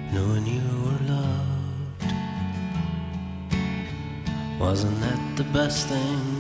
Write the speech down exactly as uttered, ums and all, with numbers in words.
knowing you were loved. Wasn't that the best thing